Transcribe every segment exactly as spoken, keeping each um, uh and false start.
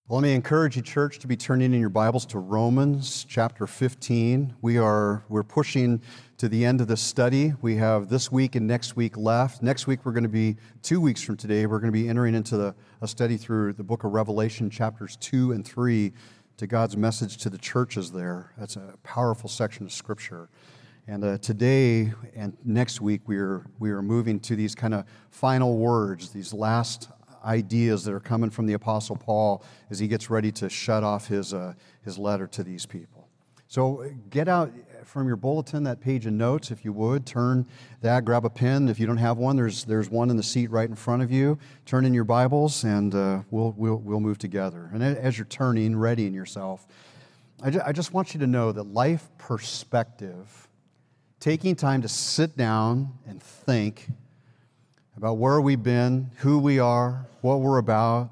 Well, let me encourage you, church, to be turning in your Bibles to Romans chapter fifteen. We are we're pushing to the end of this study. We have this week and next week left. Next week we're going to be two weeks from today. We're going to be entering into the, a study through the book of Revelation, chapters two and three, to God's message to the churches there. That's a powerful section of Scripture. And uh, today and next week we are we are moving to these kind of final words, these last ideas that are coming from the Apostle Paul as he gets ready to shut off his uh, his letter to these people. So get out from your bulletin that page of notes, if you would. Turn that, grab a pen. If you don't have one, there's there's one in the seat right in front of you. Turn in your Bibles, and uh, we'll we'll we'll move together. And as you're turning, readying yourself, I, ju- I just want you to know that life perspective, taking time to sit down and think about where we've been, who we are, what we're about,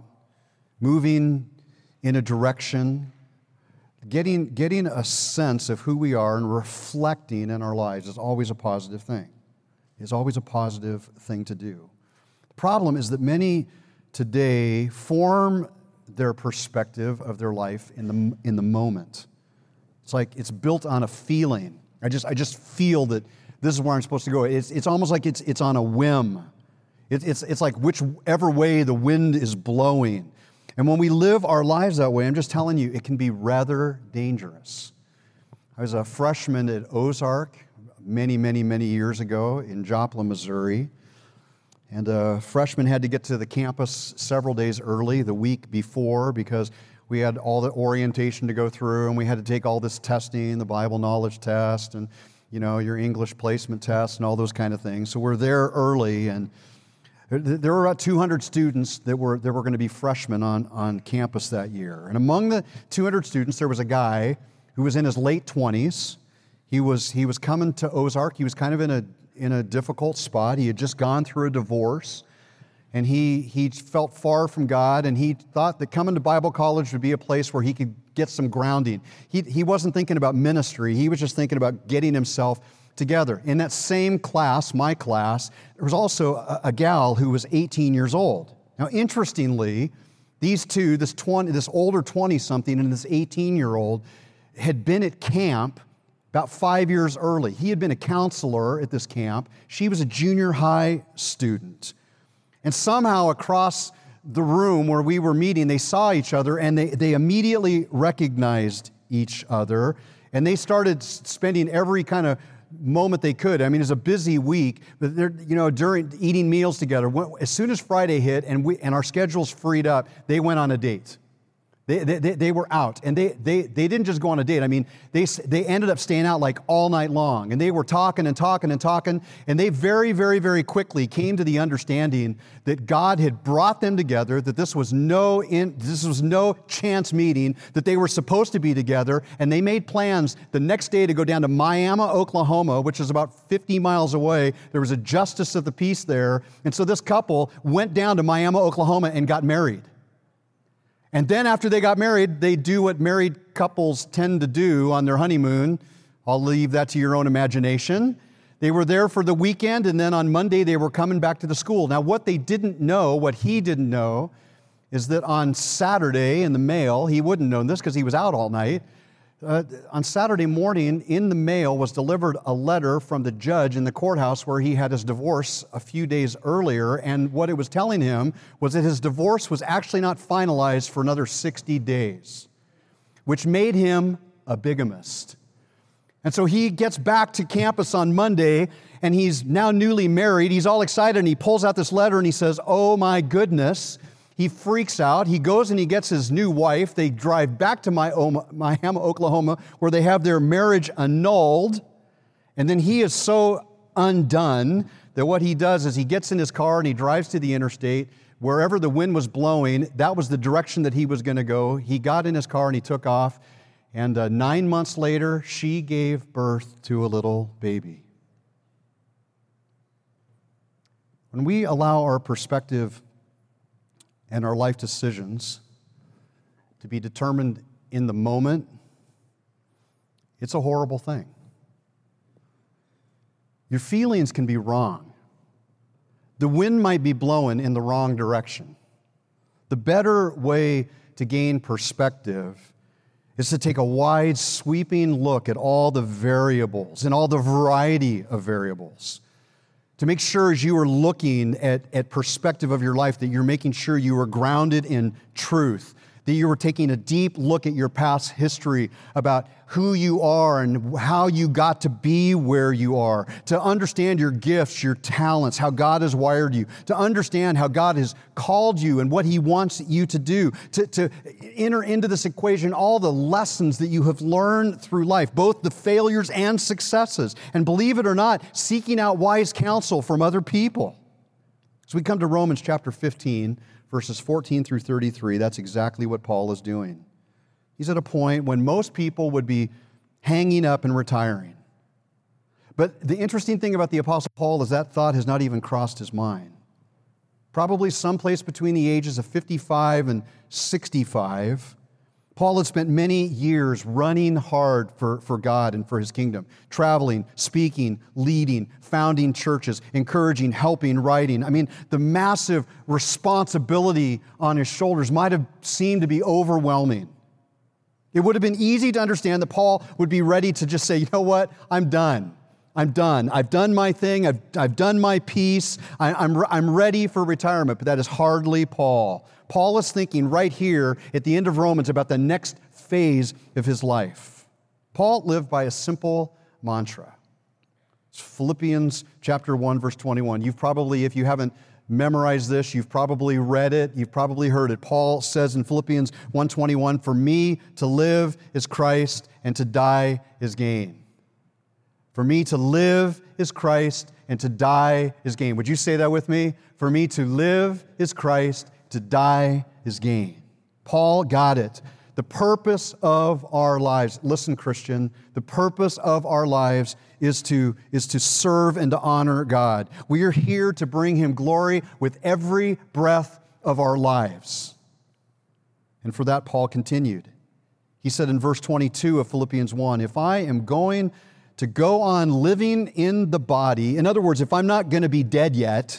moving in a direction, getting, getting a sense of who we are and reflecting in our lives is always a positive thing. It's always a positive thing to do. The problem is that many today form their perspective of their life in the, in the moment. It's like it's built on a feeling. I just, I just feel that this is where I'm supposed to go. It's, it's almost like it's, it's on a whim. It, it's, it's like whichever way the wind is blowing. And when we live our lives that way, I'm just telling you, it can be rather dangerous. I was a freshman at Ozark many, many, many years ago in Joplin, Missouri. And a freshman had to get to the campus several days early, the week before, because we had all the orientation to go through, and we had to take all this testing, the Bible knowledge test, and you know, your English placement test, and all those kind of things. So we're there early, and there were about two hundred students that were that were going to be freshmen on, on campus that year. And among the two hundred students, there was a guy who was in his late twenties. He was he was coming to Ozark. He was kind of in a in a difficult spot. He had just gone through a divorce, and he he felt far from God, and he thought that coming to Bible college would be a place where he could get some grounding. He he wasn't thinking about ministry. He was just thinking about getting himself together. In that same class, my class, there was also a, a gal who was eighteen years old. Now, interestingly, these two, this twenty, this older twenty-something and this eighteen-year-old, had been at camp about five years early. He had been a counselor at this camp. She was a junior high student. And somehow across the room where we were meeting, they saw each other, and they, they immediately recognized each other, and they started spending every kind of moment they could. I mean, it's a busy week, but they're, you know, during eating meals together, as soon as Friday hit and we and our schedules freed up, they went on a date. They, they, they were out, and they, they, they didn't just go on a date. I mean, they, they ended up staying out like all night long, and they were talking and talking and talking, and they very, very, very quickly came to the understanding that God had brought them together, that this was no in, this was no chance meeting, that they were supposed to be together, and they made plans the next day to go down to Miami, Oklahoma, which is about fifty miles away. There was a justice of the peace there, and so this couple went down to Miami, Oklahoma, and got married. And then after they got married, they do what married couples tend to do on their honeymoon. I'll leave that to your own imagination. They were there for the weekend, and then on Monday they were coming back to the school. Now, what they didn't know, what he didn't know, is that on Saturday in the mail, he wouldn't know this because he was out all night, uh, on Saturday morning in the mail was delivered a letter from the judge in the courthouse where he had his divorce a few days earlier, and what it was telling him was that his divorce was actually not finalized for another sixty days, which made him a bigamist. And so he gets back to campus on Monday, and he's now newly married. He's all excited, and he pulls out this letter, and he says, "Oh my goodness." He freaks out. He goes and he gets his new wife. They drive back to Miami, Oklahoma, where they have their marriage annulled. And then he is so undone that what he does is he gets in his car and he drives to the interstate. Wherever the wind was blowing, that was the direction that he was going to go. He got in his car and he took off. And uh, nine months later, she gave birth to a little baby. When we allow our perspective and our life decisions to be determined in the moment, it's a horrible thing. Your feelings can be wrong. The wind might be blowing in the wrong direction. The better way to gain perspective is to take a wide, sweeping look at all the variables and all the variety of variables. To make sure as you are looking at, at perspective of your life that you're making sure you are grounded in truth, that you are taking a deep look at your past history about who you are and how you got to be where you are, to understand your gifts, your talents, how God has wired you, to understand how God has called you and what He wants you to do, to, to enter into this equation all the lessons that you have learned through life, both the failures and successes, and believe it or not, seeking out wise counsel from other people. So we come to Romans chapter fifteen, verses fourteen through thirty-three, that's exactly what Paul is doing. He's at a point when most people would be hanging up and retiring. But the interesting thing about the Apostle Paul is that thought has not even crossed his mind. Probably someplace between the ages of fifty-five and sixty-five, Paul had spent many years running hard for, for God and for His kingdom, traveling, speaking, leading, founding churches, encouraging, helping, writing. I mean, the massive responsibility on his shoulders might have seemed to be overwhelming. It would have been easy to understand that Paul would be ready to just say, you know what, I'm done. I'm done. I've done my thing. I've, I've done my piece. I, I'm, I'm ready for retirement. But that is hardly Paul. Paul is thinking right here at the end of Romans about the next phase of his life. Paul lived by a simple mantra. It's Philippians chapter one, verse twenty-one. You've probably, if you haven't memorized this, you've probably read it, you've probably heard it. Paul says in Philippians one twenty-one, "For me to live is Christ, and to die is gain." For me to live is Christ, and to die is gain. Would you say that with me? For me to live is Christ, to die is gain. Paul got it. The purpose of our lives, listen, Christian, the purpose of our lives is to, is to serve and to honor God. We are here to bring Him glory with every breath of our lives. And for that, Paul continued. He said in verse twenty-two of Philippians one, "If I am going to go on living in the body," in other words, if I'm not going to be dead yet,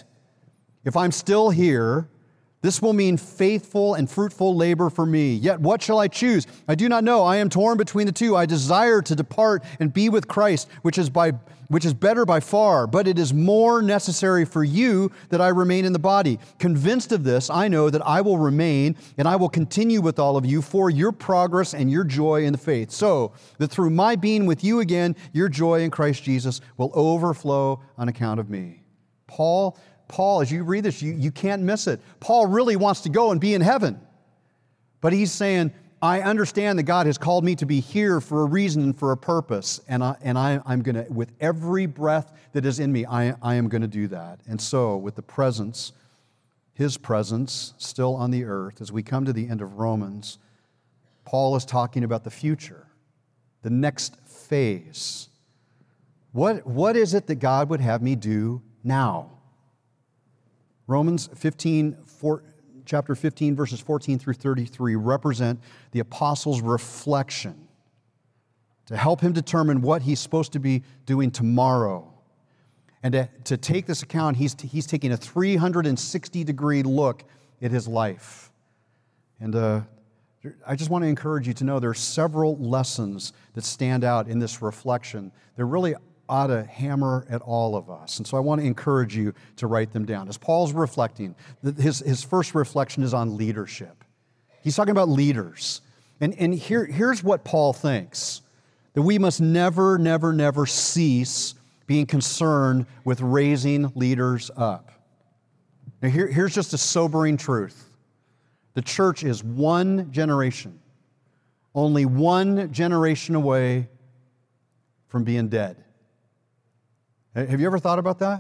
if I'm still here, "this will mean faithful and fruitful labor for me. Yet what shall I choose? I do not know. I am torn between the two. I desire to depart and be with Christ, which is by which is better by far, but it is more necessary for you that I remain in the body. Convinced of this, I know that I will remain and I will continue with all of you for your progress and your joy in the faith, so that through my being with you again, your joy in Christ Jesus will overflow on account of me." Paul Paul, as you read this, you, you can't miss it. Paul really wants to go and be in heaven. But he's saying, I understand that God has called me to be here for a reason and for a purpose. And, I, and I, I'm going to, with every breath that is in me, I, I am going to do that. And so, with the presence, His presence still on the earth, as we come to the end of Romans, Paul is talking about the future, the next phase. What, what is it that God would have me do now? Romans fifteen, four, chapter fifteen, verses fourteen through thirty-three represent the apostle's reflection to help him determine what he's supposed to be doing tomorrow. And to, to take this account, he's, he's taking a three hundred sixty degree look at his life. And uh, I just want to encourage you to know there are several lessons that stand out in this reflection. They're really ought to hammer at all of us. And so I want to encourage you to write them down. As Paul's reflecting, his, his first reflection is on leadership. He's talking about leaders. And, and here, here's what Paul thinks, that we must never, never, never cease being concerned with raising leaders up. Now here, here's just a sobering truth. The church is one generation, only one generation away from being dead. Have you ever thought about that?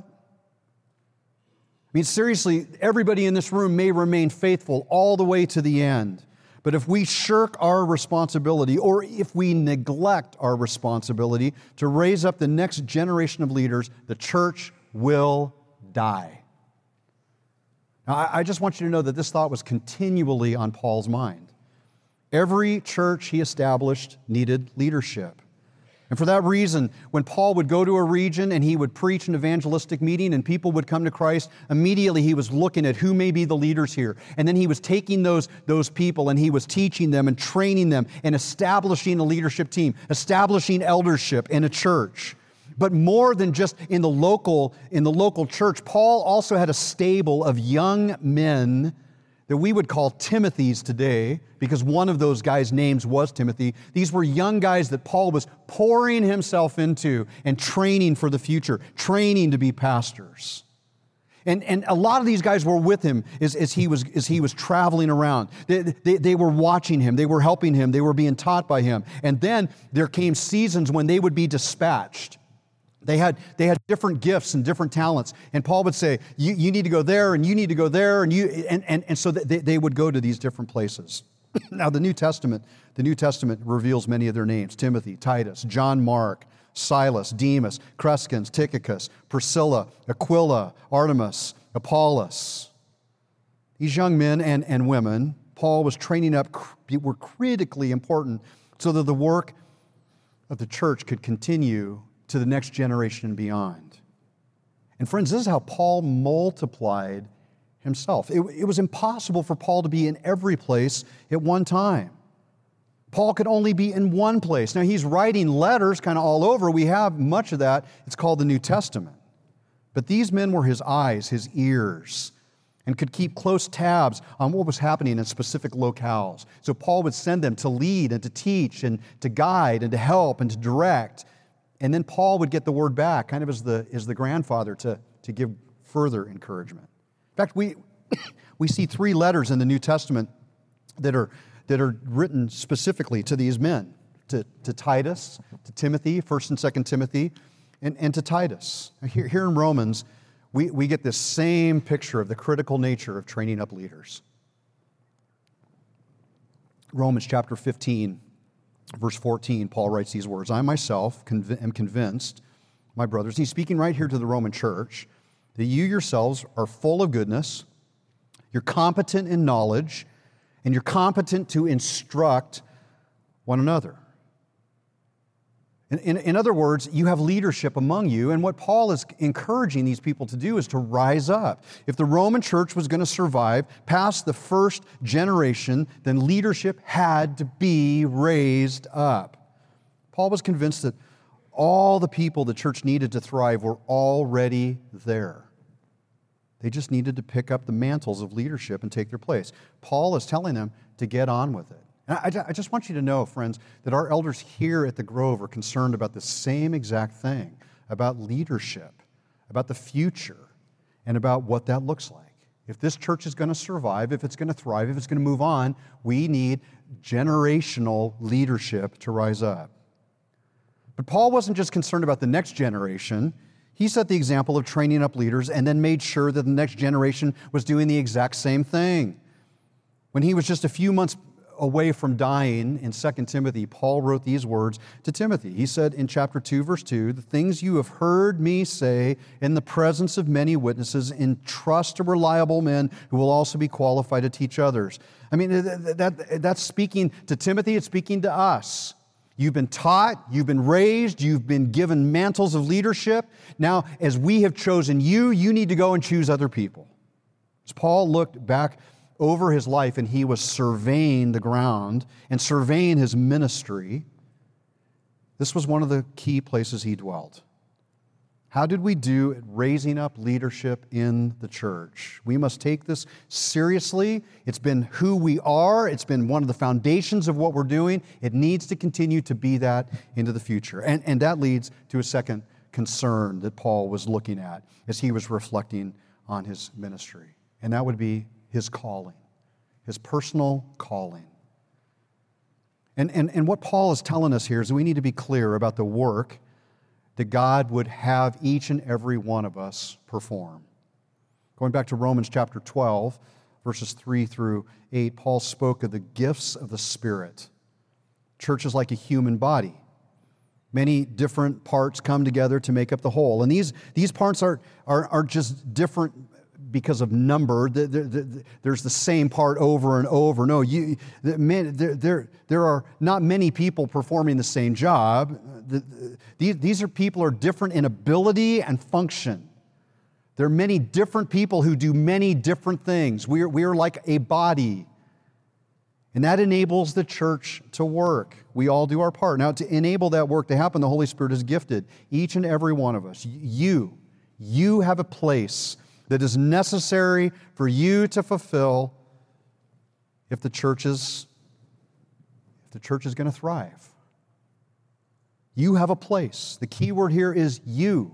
I mean, seriously, everybody in this room may remain faithful all the way to the end. But if we shirk our responsibility, or if we neglect our responsibility to raise up the next generation of leaders, the church will die. Now, I just want you to know that this thought was continually on Paul's mind. Every church he established needed leadership. And for that reason, when Paul would go to a region and he would preach an evangelistic meeting and people would come to Christ, immediately he was looking at who may be the leaders here. And then he was taking those, those people and he was teaching them and training them and establishing a leadership team, establishing eldership in a church. But more than just in the local, in the local church, Paul also had a stable of young men that we would call Timothys today, because one of those guys' names was Timothy. These were young guys that Paul was pouring himself into and training for the future, training to be pastors. And, and a lot of these guys were with him as, as, he, was, as he was traveling around. They, they, they were watching him, they were helping him, they were being taught by him. And then there came seasons when they would be dispatched. They had, they had different gifts and different talents. And Paul would say, you, you need to go there, and you need to go there, and you and, and, and so they, they would go to these different places. Now, the New Testament, the New Testament reveals many of their names: Timothy, Titus, John Mark, Silas, Demas, Crescens, Tychicus, Priscilla, Aquila, Artemas, Apollos. These young men and, and women, Paul was training up, were critically important so that the work of the church could continue to the next generation and beyond. And friends, this is how Paul multiplied himself. It, it was impossible for Paul to be in every place at one time. Paul could only be in one place. Now, he's writing letters kind of all over. We have much of that. It's called the New Testament. But these men were his eyes, his ears, and could keep close tabs on what was happening in specific locales. So Paul would send them to lead and to teach and to guide and to help and to direct. And then Paul would get the word back, kind of as the, as the grandfather, to, to give further encouragement. In fact, we, we see three letters in the New Testament that are, that are written specifically to these men, to, to Titus, to Timothy, First and Second Timothy, and, and to Titus. Here, here in Romans, we, we get this same picture of the critical nature of training up leaders. Romans chapter fifteen. Verse fourteen, Paul writes these words, I myself conv- am convinced, my brothers, he's speaking right here to the Roman church, that you yourselves are full of goodness, you're competent in knowledge, and you're competent to instruct one another. In, in, in other words, you have leadership among you, and what Paul is encouraging these people to do is to rise up. If the Roman church was going to survive past the first generation, then leadership had to be raised up. Paul was convinced that all the people the church needed to thrive were already there. They just needed to pick up the mantles of leadership and take their place. Paul is telling them to get on with it. And I, I just want you to know, friends, that our elders here at the Grove are concerned about the same exact thing, about leadership, about the future, and about what that looks like. If this church is going to survive, if it's going to thrive, if it's going to move on, we need generational leadership to rise up. But Paul wasn't just concerned about the next generation. He set the example of training up leaders and then made sure that the next generation was doing the exact same thing. When he was just a few months away from dying in Second Timothy, Paul wrote these words to Timothy. He said in chapter two, verse two, the things you have heard me say in the presence of many witnesses, entrust to reliable men who will also be qualified to teach others. I mean, that, that, that's speaking to Timothy, it's speaking to us. You've been taught, you've been raised, you've been given mantles of leadership. Now, as we have chosen you, you need to go and choose other people. As Paul looked back over his life and he was surveying the ground and surveying his ministry, this was one of the key places he dwelt. How did we do at raising up leadership in the church? We must take this seriously. It's been who we are. It's been one of the foundations of what we're doing. It needs to continue to be that into the future. And, and that leads to a second concern that Paul was looking at as he was reflecting on his ministry. And that would be his calling, his personal calling. And, and, and what Paul is telling us here is we need to be clear about the work that God would have each and every one of us perform. Going back to Romans chapter twelve, verses three through eight, Paul spoke of the gifts of the Spirit. Church is like a human body. Many different parts come together to make up the whole. And these, these parts are, are, are just different because of number. There's the same part over and over. No, you, there, there, there are not many people performing the same job. These are people who are different in ability and function. There are many different people who do many different things. We are, we are like a body. And that enables the church to work. We all do our part. Now, to enable that work to happen, the Holy Spirit has gifted each and every one of us. You, you have a place that is necessary for you to fulfill if the church is, if the church is going to thrive. You have a place. The key word here is you.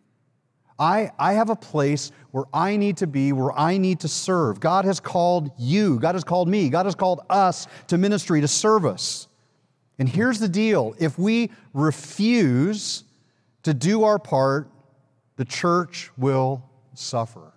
I, I have a place where I need to be, where I need to serve. God has called you. God has called me. God has called us to ministry, to service. And here's the deal. If we refuse to do our part, the church will suffer.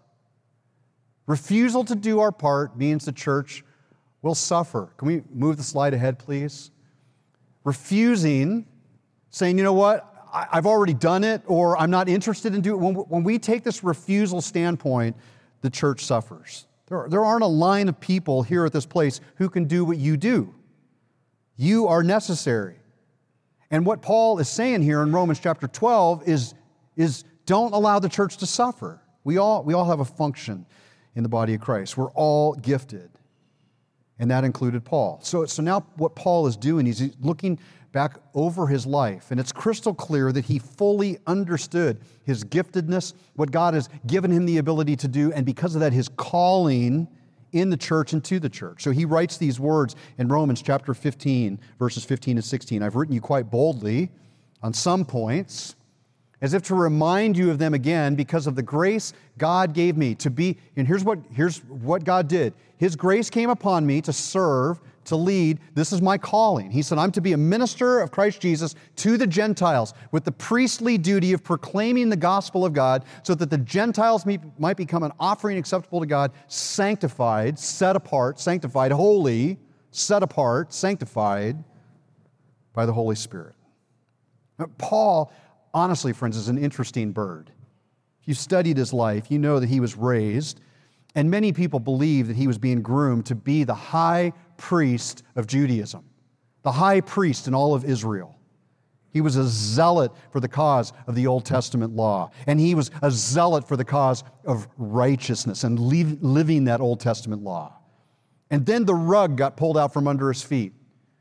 Refusal to do our part means the church will suffer. Can we move the slide ahead, please? Refusing, saying, you know what? I've already done it, or I'm not interested in doing it. When, when we take this refusal standpoint, the church suffers. There, there aren't a line of people here at this place who can do what you do. You are necessary. And what Paul is saying here in Romans chapter twelve is, is don't allow the church to suffer. We all, we all have a function in the body of Christ. We're all gifted. And that included Paul. So, so now what Paul is doing is he's looking back over his life, and it's crystal clear that he fully understood his giftedness, what God has given him the ability to do, and because of that, his calling in the church and to the church. So he writes these words in Romans chapter fifteen, verses fifteen and sixteen. I've written you quite boldly on some points, as if to remind you of them again, because of the grace God gave me to be, and here's what, here's what God did. His grace came upon me to serve, to lead. This is my calling. He said, I'm to be a minister of Christ Jesus to the Gentiles with the priestly duty of proclaiming the gospel of God so that the Gentiles might become an offering acceptable to God, sanctified, set apart, sanctified, holy, set apart, sanctified by the Holy Spirit. Now, Paul, honestly, friends, is an interesting bird. If you studied his life, you know that he was raised, and many people believe that he was being groomed to be the high priest of Judaism, the high priest in all of Israel. He was a zealot for the cause of the Old Testament law, and he was a zealot for the cause of righteousness and living that Old Testament law. And then the rug got pulled out from under his feet.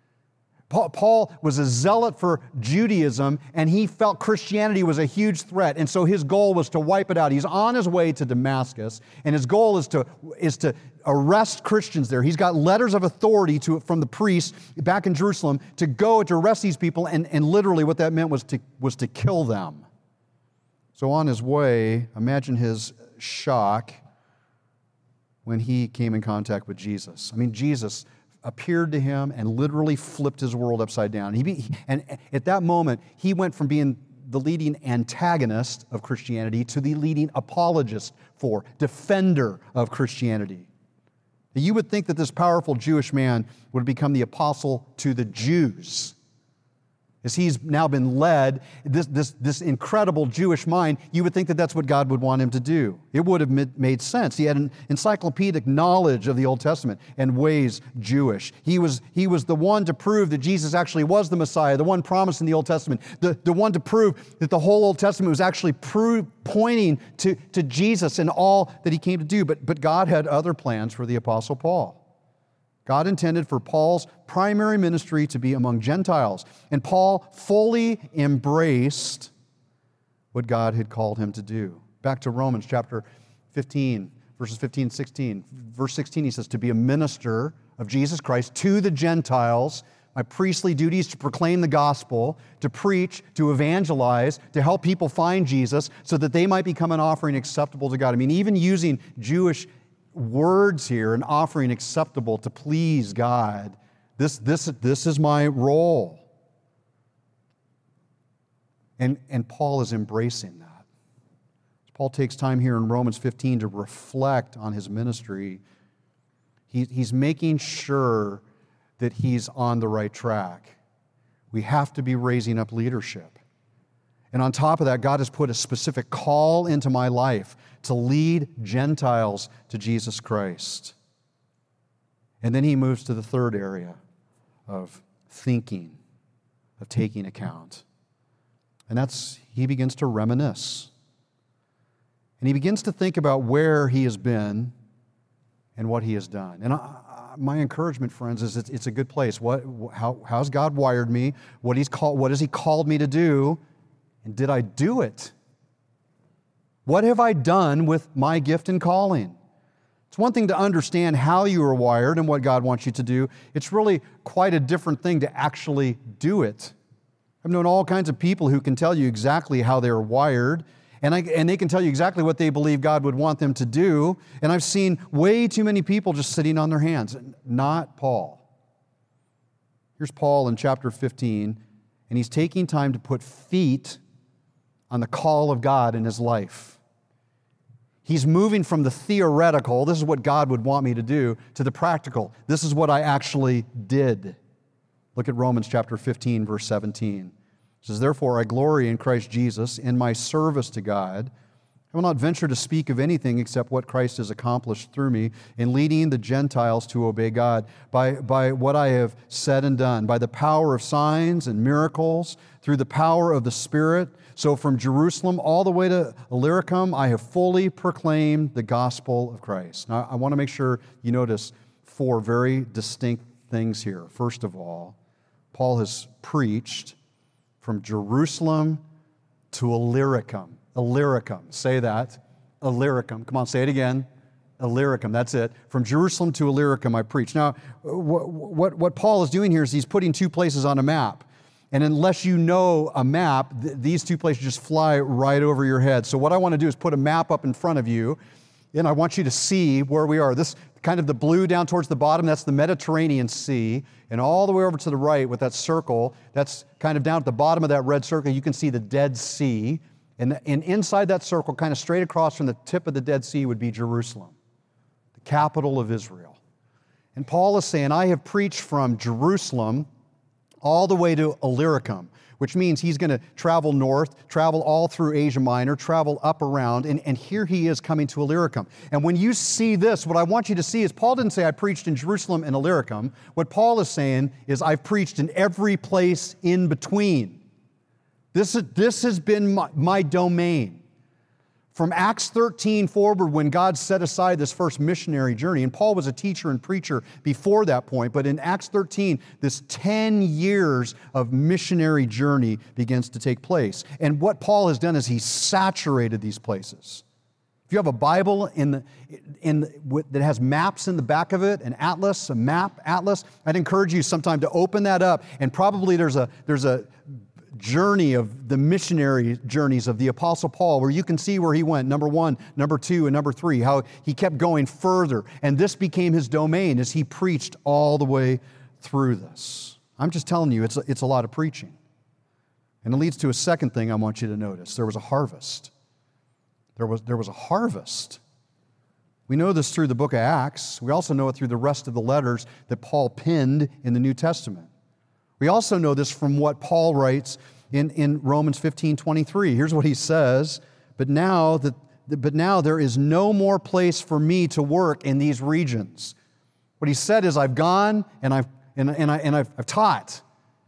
Paul was a zealot for Judaism, and he felt Christianity was a huge threat, and so his goal was to wipe it out. He's on his way to Damascus, and his goal is to, is to arrest Christians there. He's got letters of authority to, from the priests back in Jerusalem to go to arrest these people, and, and literally what that meant was to, was to kill them. So on his way, imagine his shock when he came in contact with Jesus. I mean, Jesus appeared to him and literally flipped his world upside down. He be, and at that moment, he went from being the leading antagonist of Christianity to the leading apologist for, defender of Christianity. You would think that this powerful Jewish man would become the apostle to the Jews. As he's now been led, this, this, this incredible Jewish mind, you would think that that's what God would want him to do. It would have made sense. He had an encyclopedic knowledge of the Old Testament and ways Jewish. He was, he was the one to prove that Jesus actually was the Messiah, the one promised in the Old Testament, the, the one to prove that the whole Old Testament was actually prove, pointing to, to Jesus and all that he came to do. But, but God had other plans for the Apostle Paul. God intended for Paul's primary ministry to be among Gentiles, and Paul fully embraced what God had called him to do. Back to Romans chapter fifteen, verses fifteen and sixteen. Verse sixteen, he says, to be a minister of Jesus Christ to the Gentiles. My priestly duty is to proclaim the gospel, to preach, to evangelize, to help people find Jesus so that they might become an offering acceptable to God. I mean, even using Jewish words here, an offering acceptable to please God. This, this, this is my role. And, and Paul is embracing that. Paul takes time here in Romans fifteen to reflect on his ministry. He, he's making sure that he's on the right track. We have to be raising up leadership. And on top of that, God has put a specific call into my life to lead Gentiles to Jesus Christ. And then he moves to the third area of thinking, of taking account. And that's, he begins to reminisce. And he begins to think about where he has been and what he has done. And I, my encouragement, friends, is it's, it's a good place. What, how, how's God wired me? What, he's called, what has he called me to do? And did I do it? What have I done with my gift and calling? It's one thing to understand how you are wired and what God wants you to do. It's really quite a different thing to actually do it. I've known all kinds of people who can tell you exactly how they're wired, and, I, and they can tell you exactly what they believe God would want them to do. And I've seen way too many people just sitting on their hands. Not Paul. Here's Paul in chapter fifteen, and he's taking time to put feet on the call of God in his life. He's moving from the theoretical, this is what God would want me to do, to the practical. This is what I actually did. Look at Romans chapter fifteen, verse seventeen. It says, "Therefore I glory in Christ Jesus in my service to God. I will not venture to speak of anything except what Christ has accomplished through me in leading the Gentiles to obey God by, by what I have said and done, by the power of signs and miracles, through the power of the Spirit. So from Jerusalem all the way to Illyricum, I have fully proclaimed the gospel of Christ." Now, I want to make sure you notice four very distinct things here. First of all, Paul has preached from Jerusalem to Illyricum. Illyricum, say that. Illyricum. Come on, say it again. Illyricum, that's it. From Jerusalem to Illyricum I preach. Now, what, what, what Paul is doing here is he's putting two places on a map. And unless you know a map, th- these two places just fly right over your head. So what I want to do is put a map up in front of you, and I want you to see where we are. This kind of the blue down towards the bottom, that's the Mediterranean Sea. And all the way over to the right with that circle, that's kind of down at the bottom of that red circle, you can see the Dead Sea. And, and inside that circle, kind of straight across from the tip of the Dead Sea, would be Jerusalem, the capital of Israel. And Paul is saying, I have preached from Jerusalem all the way to Illyricum, which means he's going to travel north, travel all through Asia Minor, travel up around, and, and here he is coming to Illyricum. And when you see this, what I want you to see is Paul didn't say, I preached in Jerusalem and Illyricum. What Paul is saying is, I've preached in every place in between. This, is, this has been my, my domain. From Acts thirteen forward, when God set aside this first missionary journey, and Paul was a teacher and preacher before that point, but in Acts thirteen, this ten years of missionary journey begins to take place. And what Paul has done is he's saturated these places. If you have a Bible in the, in the, that has maps in the back of it, an atlas, a map atlas, I'd encourage you sometime to open that up, and probably there's a there's a journey of the missionary journeys of the Apostle Paul, where you can see where he went, number one, number two, and number three, how he kept going further. And this became his domain as he preached all the way through this. I'm just telling you, it's a, it's a lot of preaching. And it leads to a second thing I want you to notice. There was a harvest. There was, there was a harvest. We know this through the book of Acts. We also know it through the rest of the letters that Paul penned in the New Testament. We also know this from what Paul writes in, in Romans fifteen twenty-three. Here's what he says, but now, that, but now there is no more place for me to work in these regions. What he said is, I've gone and I've, and, and, I, and I've, I've taught.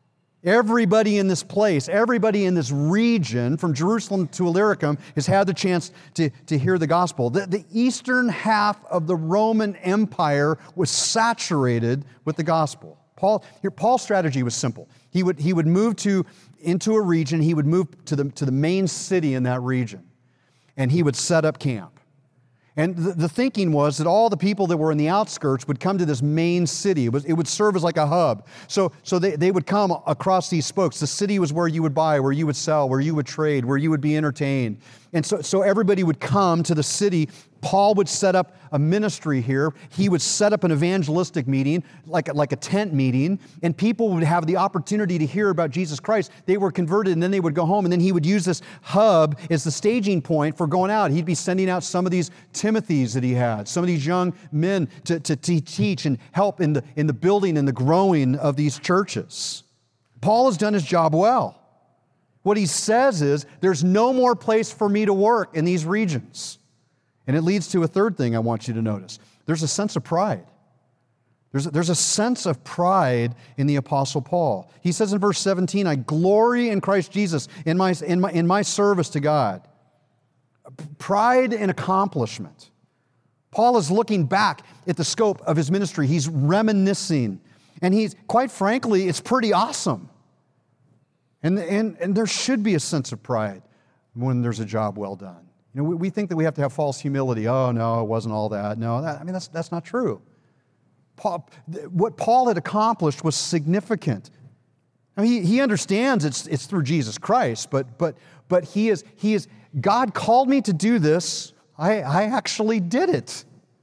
Everybody in this place, everybody in this region, from Jerusalem to Illyricum, has had the chance to, to hear the gospel. The, the eastern half of the Roman Empire was saturated with the gospel. Paul, here, Paul's strategy was simple. He would, he would move to, into a region, he would move to the, to the main city in that region, and he would set up camp. And the, the thinking was that all the people that were in the outskirts would come to this main city. It, was, it would serve as like a hub. So, so they, they would come across these spokes. The city was where you would buy, where you would sell, where you would trade, where you would be entertained. And so, so everybody would come to the city. Paul would set up a ministry here. He would set up an evangelistic meeting, like a, like a tent meeting, and people would have the opportunity to hear about Jesus Christ. They were converted, and then they would go home, and then he would use this hub as the staging point for going out. He'd be sending out some of these Timothys that he had, some of these young men to, to, to teach and help in the, in the building and the growing of these churches. Paul has done his job well. What he says is, there's no more place for me to work in these regions. And it leads to a third thing I want you to notice. There's a sense of pride. There's a, there's a sense of pride in the Apostle Paul. He says in verse seventeen, I glory in Christ Jesus in my, in my, in my service to God. Pride in accomplishment. Paul is looking back at the scope of his ministry. He's reminiscing. And he's, quite frankly, it's pretty awesome. And, and, and there should be a sense of pride when there's a job well done. You know, we, we think that we have to have false humility. Oh, no, it wasn't all that. No, that, I mean, that's, that's not true. Paul, what Paul had accomplished was significant. I mean, he, he understands it's, it's through Jesus Christ, but, but, but he is, he is, God called me to do this. I, I actually did it.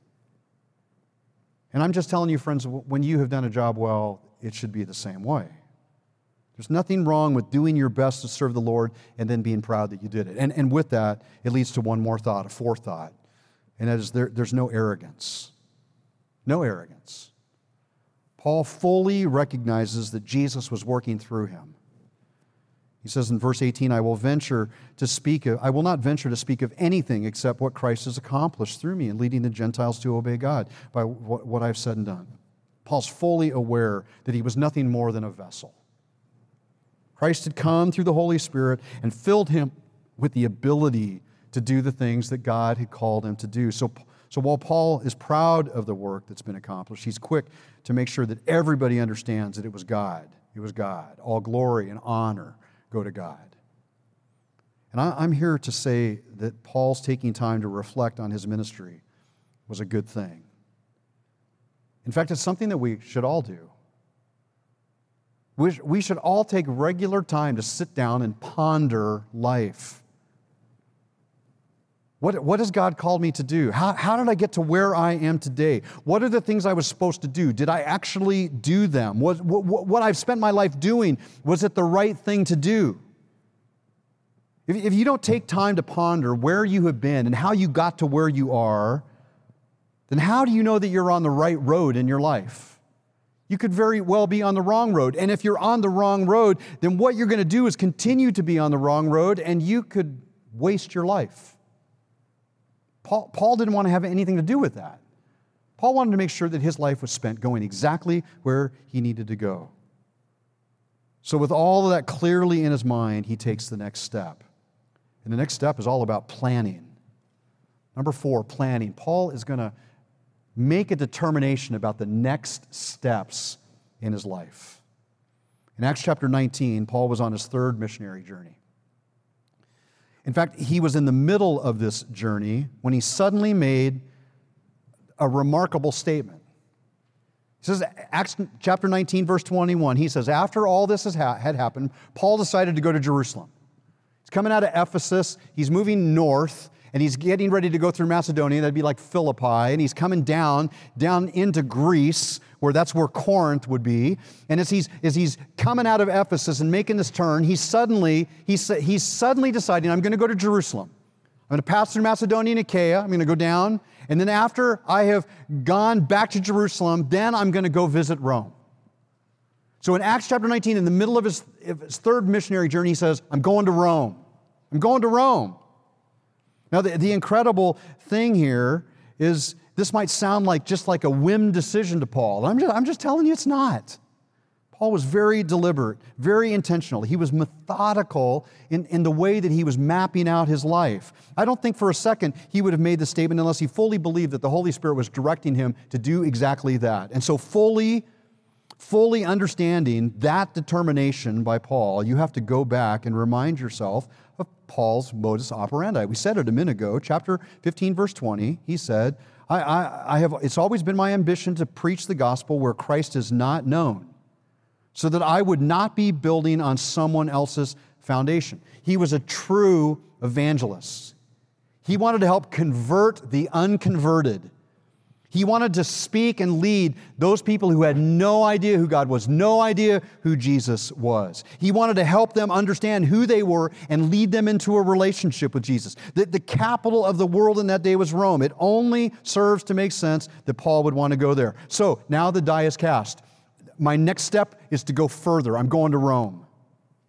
And I'm just telling you, friends, when you have done a job well, it should be the same way. There's nothing wrong with doing your best to serve the Lord and then being proud that you did it. And, and with that, it leads to one more thought, a fourth thought. And that is there, there's no arrogance. No arrogance. Paul fully recognizes that Jesus was working through him. He says in verse eighteen, I will venture to speak of, I will not venture to speak of anything except what Christ has accomplished through me in leading the Gentiles to obey God by what, what I've said and done. Paul's fully aware that he was nothing more than a vessel. Christ had come through the Holy Spirit and filled him with the ability to do the things that God had called him to do. So, so while Paul is proud of the work that's been accomplished, he's quick to make sure that everybody understands that it was God. It was God. All glory and honor go to God. And I, I'm here to say that Paul's taking time to reflect on his ministry was a good thing. In fact, it's something that we should all do. We should all take regular time to sit down and ponder life. What, what has God called me to do? How, how did I get to where I am today? What are the things I was supposed to do? Did I actually do them? Was, what, what I've spent my life doing, was it the right thing to do? If, if you don't take time to ponder where you have been and how you got to where you are, then how do you know that you're on the right road in your life? You could very well be on the wrong road. And if you're on the wrong road, then what you're going to do is continue to be on the wrong road, and you could waste your life. Paul, Paul didn't want to have anything to do with that. Paul wanted to make sure that his life was spent going exactly where he needed to go. So with all of that clearly in his mind, he takes the next step. And the next step is all about planning. Number four, planning. Paul is going to make a determination about the next steps in his life. In Acts chapter nineteen, Paul was on his third missionary journey. In fact, he was in the middle of this journey when he suddenly made a remarkable statement. He says, Acts chapter nineteen, verse twenty-one, he says, after all this has ha- had happened, Paul decided to go to Jerusalem. He's coming out of Ephesus, he's moving north, and he's getting ready to go through Macedonia, that'd be like Philippi, and he's coming down, down into Greece, where that's where Corinth would be. And as he's, as he's coming out of Ephesus and making this turn, he's suddenly, he's, he's suddenly deciding, I'm going to go to Jerusalem. I'm going to pass through Macedonia and Achaia, I'm going to go down, and then after I have gone back to Jerusalem, then I'm going to go visit Rome. So in Acts chapter nineteen, in the middle of his, of his third missionary journey, he says, I'm going to Rome. I'm going to Rome. Now, the, the incredible thing here is this might sound like just like a whim decision to Paul. I'm just, I'm just telling you it's not. Paul was very deliberate, very intentional. He was methodical in, in the way that he was mapping out his life. I don't think for a second he would have made the statement unless he fully believed that the Holy Spirit was directing him to do exactly that. And so fully, fully understanding that determination by Paul, you have to go back and remind yourself of Paul's modus operandi. We said it a minute ago, chapter fifteen, verse twenty. He said, I, I, I have, it's always been my ambition to preach the gospel where Christ is not known, so that I would not be building on someone else's foundation. He was a true evangelist. He wanted to help convert the unconverted. He wanted to speak and lead those people who had no idea who God was, no idea who Jesus was. He wanted to help them understand who they were and lead them into a relationship with Jesus. The, the capital of the world in that day was Rome. It only serves to make sense that Paul would want to go there. So now the die is cast. My next step is to go further. I'm going to Rome.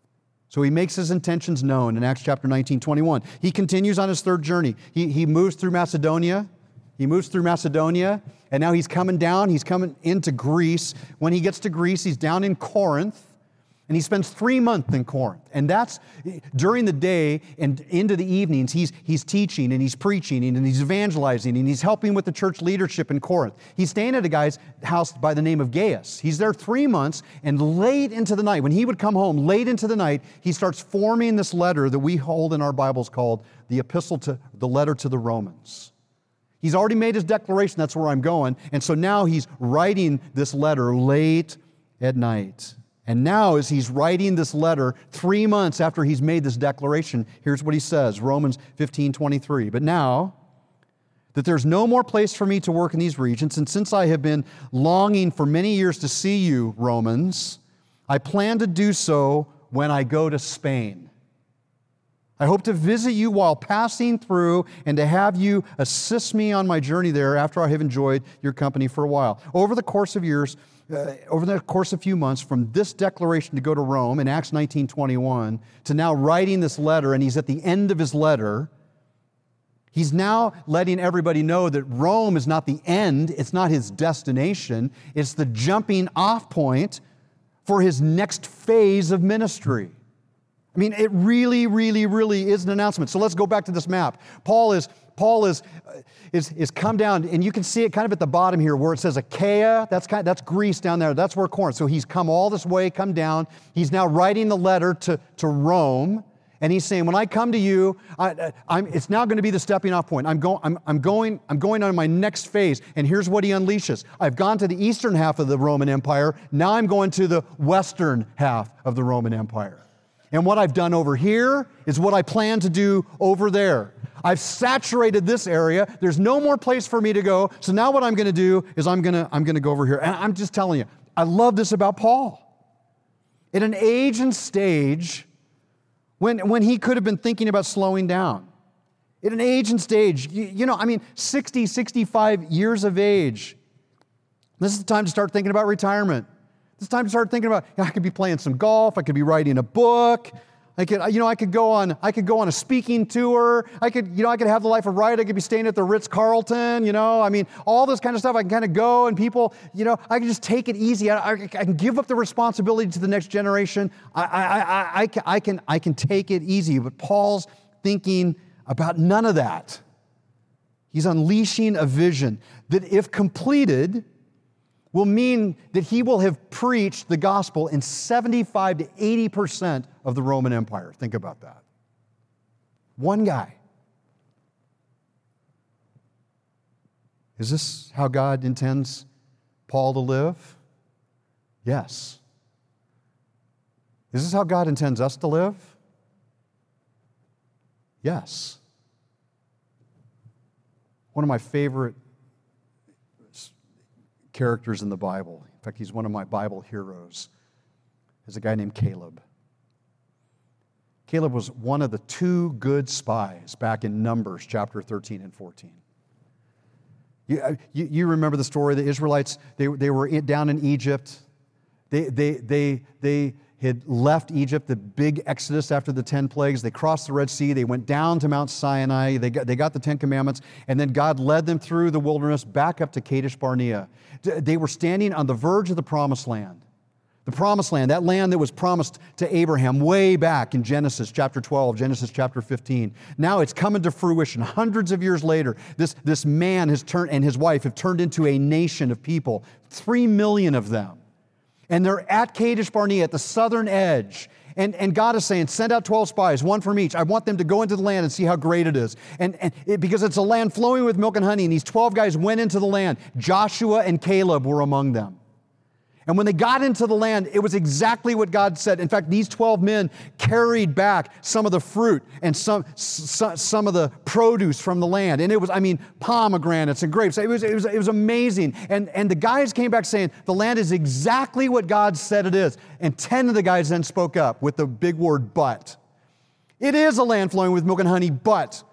So he makes his intentions known in Acts chapter nineteen, twenty-one. He continues on his third journey. He, he moves through Macedonia. He moves through Macedonia, and now he's coming down. He's coming into Greece. When he gets to Greece, he's down in Corinth, and he spends three months in Corinth. And that's during the day and into the evenings, he's, he's teaching and he's preaching and he's evangelizing and he's helping with the church leadership in Corinth. He's staying at a guy's house by the name of Gaius. He's there three months, and late into the night, when he would come home late into the night, he starts forming this letter that we hold in our Bibles called the Epistle to the Letter to the Romans. He's already made his declaration, that's where I'm going. And so now he's writing this letter late at night. And now as he's writing this letter, three months after he's made this declaration, here's what he says, Romans fifteen twenty-three. But now that there's no more place for me to work in these regions, and since I have been longing for many years to see you, Romans, I plan to do so when I go to Spain. I hope to visit you while passing through and to have you assist me on my journey there after I have enjoyed your company for a while. Over the course of years, uh, over the course of a few months, from this declaration to go to Rome in Acts nineteen twenty-one to now writing this letter, and he's at the end of his letter, he's now letting everybody know that Rome is not the end, it's not his destination, it's the jumping off point for his next phase of ministry. I mean, it really, really, really is an announcement. So let's go back to this map. Paul is Paul is is is come down, and you can see it kind of at the bottom here where it says Achaia. That's kind of, that's Greece down there. That's where Corinth. So he's come all this way, come down. He's now writing the letter to, to Rome, and he's saying, when I come to you, I, I'm, it's now going to be the stepping off point. I'm going. I'm, I'm going. I'm going on my next phase. And here's what he unleashes. I've gone to the eastern half of the Roman Empire. Now I'm going to the western half of the Roman Empire. And what I've done over here is what I plan to do over there. I've saturated this area. There's no more place for me to go. So now what I'm going to do is I'm going to I'm going to go over here. And I'm just telling you, I love this about Paul. At an age and stage when, when he could have been thinking about slowing down. At an age and stage, you, you know, I mean, sixty, sixty-five years of age. This is the time to start thinking about retirement. It's time to start thinking about, you know, I could be playing some golf, I could be writing a book, I could, you know, I could go on, I could go on a speaking tour, I could, you know, I could have the life of Wright, I could be staying at the Ritz-Carlton, you know, I mean, all this kind of stuff, I can kind of go and people, you know, I can just take it easy, I, I, I can give up the responsibility to the next generation, I, I, I, I, can, I, can, I can take it easy, but Paul's thinking about none of that. He's unleashing a vision that if completed, will mean that he will have preached the gospel in seventy-five to eighty percent of the Roman Empire. Think about that. One guy. Is this how God intends Paul to live? Yes. Is this how God intends us to live? Yes. One of my favorite characters in the Bible, in fact, he's one of my Bible heroes, is a guy named Caleb. Caleb was one of the two good spies back in Numbers chapter thirteen and fourteen. You, you, you remember the story, the Israelites, they, they were in, down in Egypt. They, they, they, they had left Egypt, the big exodus after the ten plagues. They crossed the Red Sea. They went down to Mount Sinai. They got, they got the Ten Commandments. And then God led them through the wilderness back up to Kadesh Barnea. They were standing on the verge of the Promised Land. The Promised Land, that land that was promised to Abraham way back in Genesis chapter twelve, Genesis chapter fifteen. Now it's coming to fruition. Hundreds of years later, this, this man has turned and his wife have turned into a nation of people, three million of them. And they're at Kadesh Barnea at the southern edge. And, and God is saying, send out twelve spies, one from each. I want them to go into the land and see how great it is. And, and it, because it's a land flowing with milk and honey, and these twelve guys went into the land. Joshua and Caleb were among them. And when they got into the land, it was exactly what God said. In fact, these twelve men carried back some of the fruit and some, some, some of the produce from the land. And it was, I mean, pomegranates and grapes. It was, it was, it was amazing. And, and the guys came back saying, the land is exactly what God said it is. And ten of the guys then spoke up with the big word, but. It is a land flowing with milk and honey, but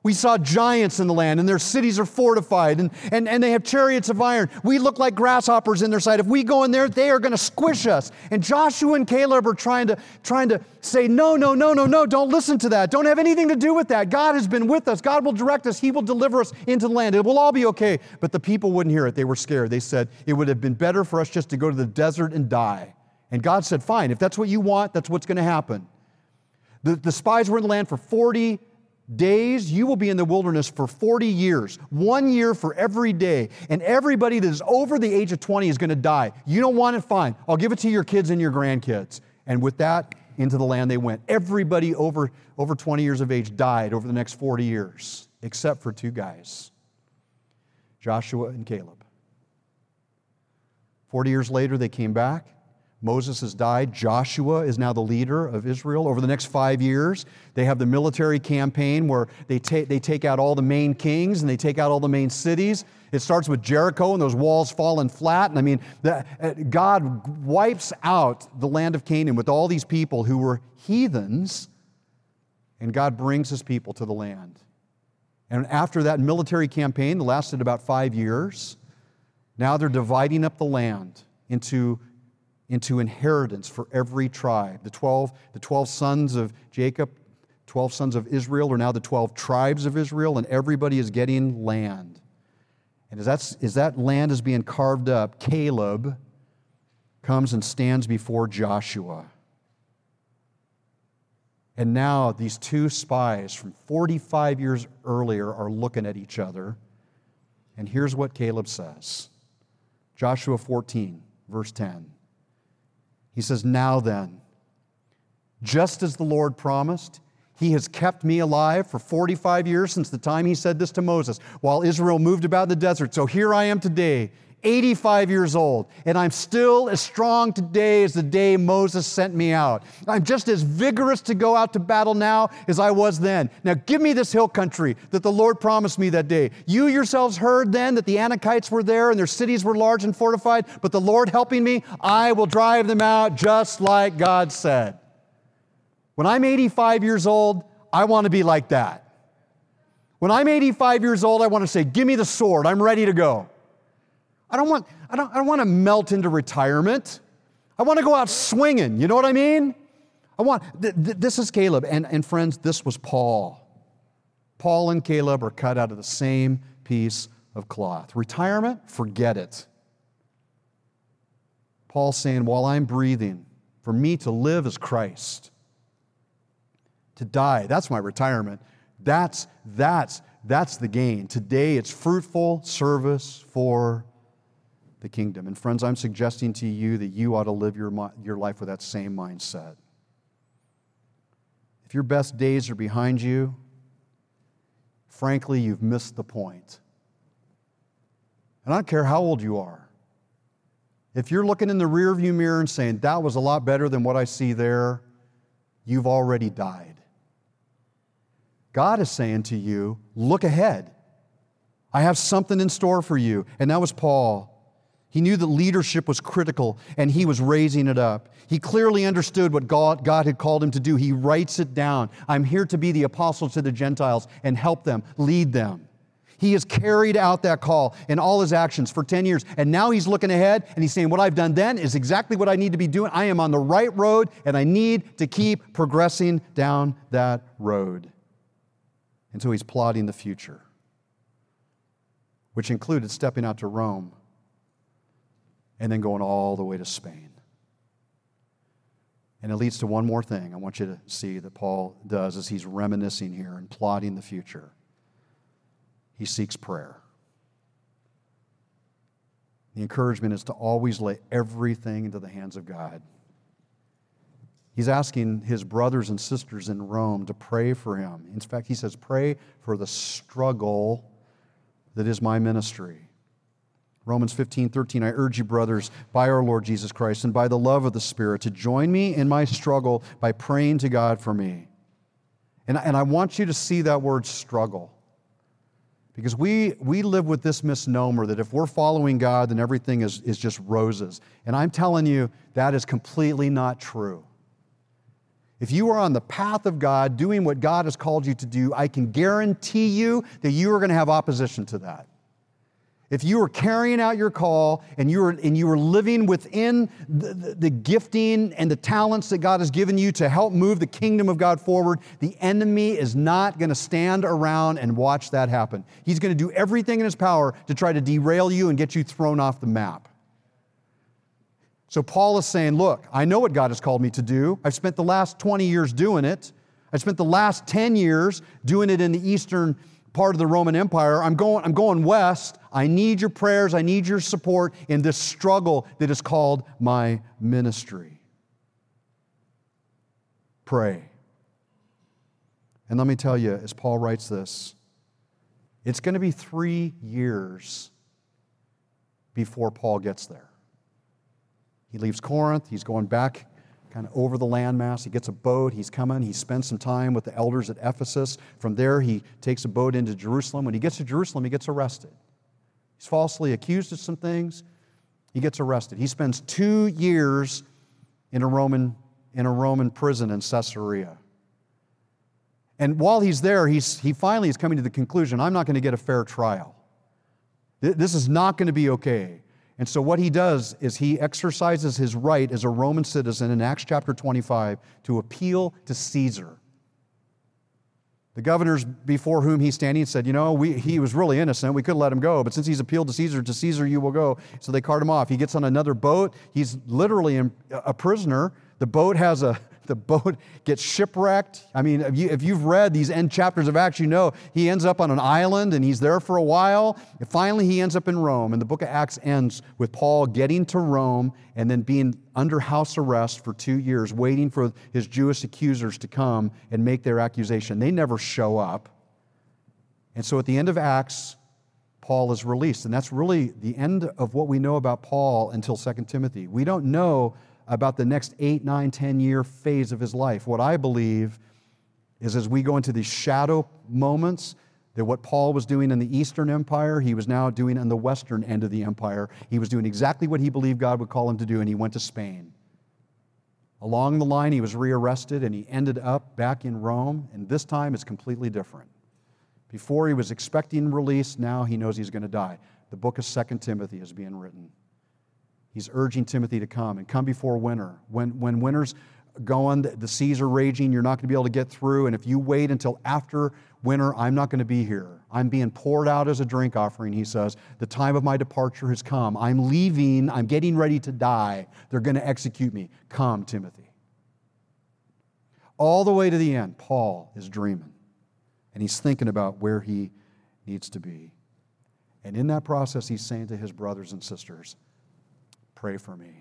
We saw giants in the land, and their cities are fortified, and, and, and they have chariots of iron. We look like grasshoppers in their sight. If we go in there, they are going to squish us. And Joshua and Caleb are trying to, trying to say, no, no, no, no, no, don't listen to that. Don't have anything to do with that. God has been with us. God will direct us. He will deliver us into the land. It will all be okay. But the people wouldn't hear it. They were scared. They said, it would have been better for us just to go to the desert and die. And God said, fine, if that's what you want, that's what's going to happen. The, the spies were in the land for forty days. You will be in the wilderness for forty years. One year for every day. And everybody that is over the age of twenty is going to die. You don't want it? Fine. I'll give it to your kids and your grandkids. And with that, into the land they went. Everybody over, over twenty years of age died over the next forty years, except for two guys, Joshua and Caleb. forty years later, they came back. Moses has died. Joshua is now the leader of Israel. Over the next five years, they have the military campaign where they, ta- they take out all the main kings and they take out all the main cities. It starts with Jericho and those walls falling flat. And I mean, the, uh, God wipes out the land of Canaan with all these people who were heathens, and God brings His people to the land. And after that military campaign that lasted about five years, now they're dividing up the land into into inheritance for every tribe. The twelve, the twelve sons of Jacob, twelve sons of Israel are now the twelve tribes of Israel, and everybody is getting land. And as, that's, as that land is being carved up, Caleb comes and stands before Joshua. And now these two spies from forty-five years earlier are looking at each other. And here's what Caleb says. Joshua fourteen, verse ten. He says, now then, just as the Lord promised, He has kept me alive for forty-five years since the time He said this to Moses, while Israel moved about in the desert. So here I am today, eighty-five years old, and I'm still as strong today as the day Moses sent me out. I'm just as vigorous to go out to battle now as I was then. Now give me this hill country that the Lord promised me that day. You yourselves heard then that the Anakites were there and their cities were large and fortified, but the Lord helping me, I will drive them out just like God said. When I'm eighty-five years old, I want to be like that. When I'm eighty-five years old, I want to say, give me the sword, I'm ready to go. I don't want, I don't, I don't want to melt into retirement. I want to go out swinging. You know what I mean? I want, th- th- this is Caleb. And, and friends, this was Paul. Paul and Caleb are cut out of the same piece of cloth. Retirement, forget it. Paul's saying, while I'm breathing, for me to live is Christ. To die, that's my retirement. That's, that's, that's the gain. Today it's fruitful service for the kingdom. And friends, I'm suggesting to you that you ought to live your, your life with that same mindset. If your best days are behind you, frankly, you've missed the point. And I don't care how old you are. If you're looking in the rearview mirror and saying, that was a lot better than what I see there, you've already died. God is saying to you, look ahead. I have something in store for you. And that was Paul. He knew that leadership was critical, and he was raising it up. He clearly understood what God, God had called him to do. He writes it down. I'm here to be the apostle to the Gentiles and help them, lead them. He has carried out that call in all his actions for ten years. And now he's looking ahead, and he's saying, what I've done then is exactly what I need to be doing. I am on the right road, and I need to keep progressing down that road. And so he's plotting the future, which included stepping out to Rome and then going all the way to Spain. And it leads to one more thing I want you to see that Paul does as he's reminiscing here and plotting the future. He seeks prayer. The encouragement is to always lay everything into the hands of God. He's asking his brothers and sisters in Rome to pray for him. In fact, he says, pray for the struggle that is my ministry. Romans fifteen thirteen, I urge you, brothers, by our Lord Jesus Christ and by the love of the Spirit, to join me in my struggle by praying to God for me. And, and I want you to see that word struggle. Because we, we live with this misnomer that if we're following God, then everything is, is just roses. And I'm telling you, that is completely not true. if you are on the path of God, doing what God has called you to do, I can guarantee you that you are going to have opposition to that. If you are carrying out your call and you are, and you are living within the, the, the gifting and the talents that God has given you to help move the kingdom of God forward, the enemy is not going to stand around and watch that happen. He's going to do everything in his power to try to derail you and get you thrown off the map. So Paul is saying, look, I know what God has called me to do. I've spent the last twenty years doing it. I spent the last ten years doing it in the eastern part of the Roman Empire. I'm going, I'm going west. I need your prayers. I need your support in this struggle that is called my ministry. Pray. And let me tell you, as Paul writes this, it's going to be three years before Paul gets there. He leaves Corinth. He's going back kind of over the landmass. He gets a boat. He's coming. He spends some time with the elders at Ephesus. From there, he takes a boat into Jerusalem. When he gets to Jerusalem, he gets arrested. He's falsely accused of some things. He gets arrested. He spends two years in a Roman, in a Roman prison in Caesarea. And while he's there, he's, he finally is coming to the conclusion, I'm not going to get a fair trial. This is not going to be okay. And so what he does is he exercises his right as a Roman citizen in Acts chapter twenty-five to appeal to Caesar. The governors before whom he's standing said, you know, we, he was really innocent. We could let him go. But since he's appealed to Caesar, to Caesar you will go. So they cart him off. He gets on another boat. He's literally in, a prisoner. The boat has a... The boat gets shipwrecked. I mean, if, you, if you've read these end chapters of Acts, you know he ends up on an island and he's there for a while. And finally, he ends up in Rome. And the book of Acts ends with Paul getting to Rome and then being under house arrest for two years, waiting for his Jewish accusers to come and make their accusation. They never show up. And so at the end of Acts, Paul is released. And that's really the end of what we know about Paul until Second Timothy. We don't know about the next eight, nine, ten-year phase of his life. What I believe is as we go into these shadow moments, that what Paul was doing in the Eastern Empire, he was now doing on the Western end of the empire. He was doing exactly what he believed God would call him to do, and he went to Spain. Along the line, he was rearrested, and he ended up back in Rome, and this time it's completely different. Before he was expecting release, now he knows he's going to die. The book of Second Timothy is being written. He's urging Timothy to come and come before winter. When, when winter's going, the seas are raging, you're not going to be able to get through. And if you wait until after winter, I'm not going to be here. I'm being poured out as a drink offering, he says. The time of my departure has come. I'm leaving. I'm getting ready to die. They're going to execute me. Come, Timothy. All the way to the end, Paul is dreaming. And he's thinking about where he needs to be. And in that process, he's saying to his brothers and sisters, pray for me.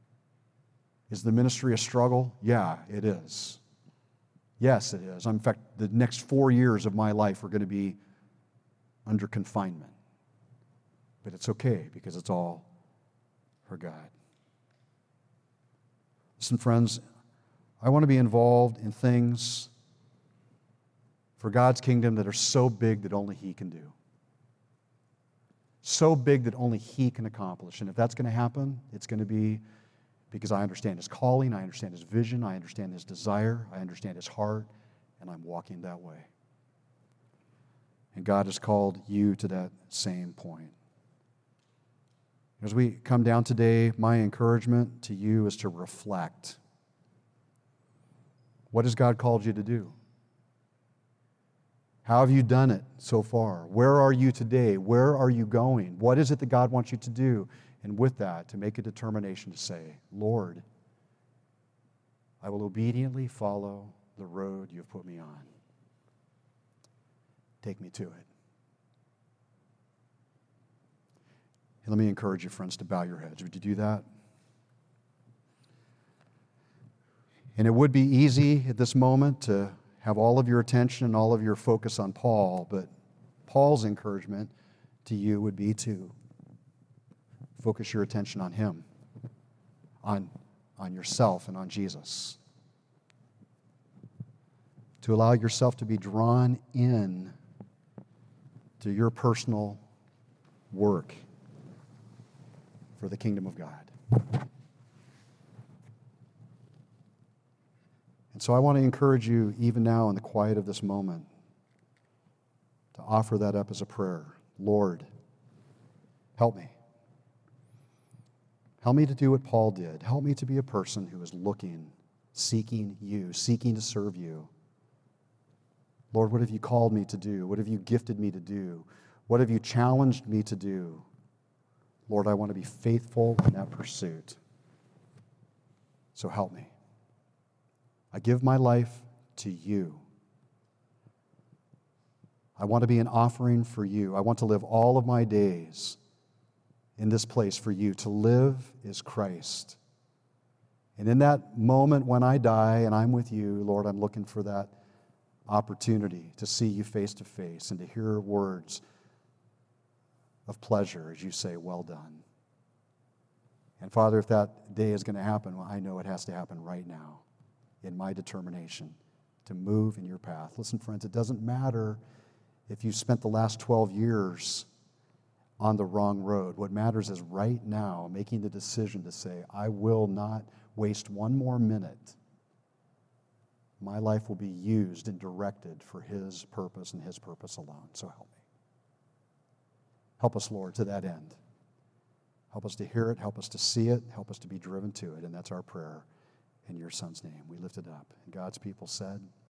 Is the ministry a struggle? Yeah, it is. Yes, it is. In fact, the next four years of my life are going to be under confinement. But it's okay because it's all for God. Listen, friends, I want to be involved in things for God's kingdom that are so big that only He can do. So big that only He can accomplish. And if that's going to happen, it's going to be because I understand His calling, I understand His vision, I understand His desire, I understand His heart, and I'm walking that way. And God has called you to that same point. As we come down today, my encouragement to you is to reflect. What has God called you to do? How have you done it so far? Where are you today? Where are you going? What is it that God wants you to do? And with that, to make a determination to say, Lord, I will obediently follow the road you have put me on. Take me to it. And let me encourage you, friends, to bow your heads. Would you do that? And it would be easy at this moment to have all of your attention and all of your focus on Paul, but Paul's encouragement to you would be to focus your attention on him, on, on yourself and on Jesus. To allow yourself to be drawn in to your personal work for the kingdom of God. And so so I want to encourage you, even now in the quiet of this moment, to offer that up as a prayer. Lord, help me. Help me to do what Paul did. Help me to be a person who is looking, seeking you, seeking to serve you. Lord, what have you called me to do? What have you gifted me to do? What have you challenged me to do? Lord, I want to be faithful in that pursuit. So help me. I give my life to you. I want to be an offering for you. I want to live all of my days in this place for you. To live is Christ. And in that moment when I die and I'm with you, Lord, I'm looking for that opportunity to see you face to face and to hear words of pleasure as you say, well done. And Father, if that day is going to happen, well, I know it has to happen right now in my determination to move in your path. Listen, friends, it doesn't matter if you spent the last twelve years on the wrong road. What matters is right now making the decision to say, I will not waste one more minute. My life will be used and directed for his purpose and his purpose alone. So help me. Help us, Lord, to that end. Help us to hear it. Help us to see it. Help us to be driven to it. And that's our prayer in your Son's name. We lift it up. And God's people said,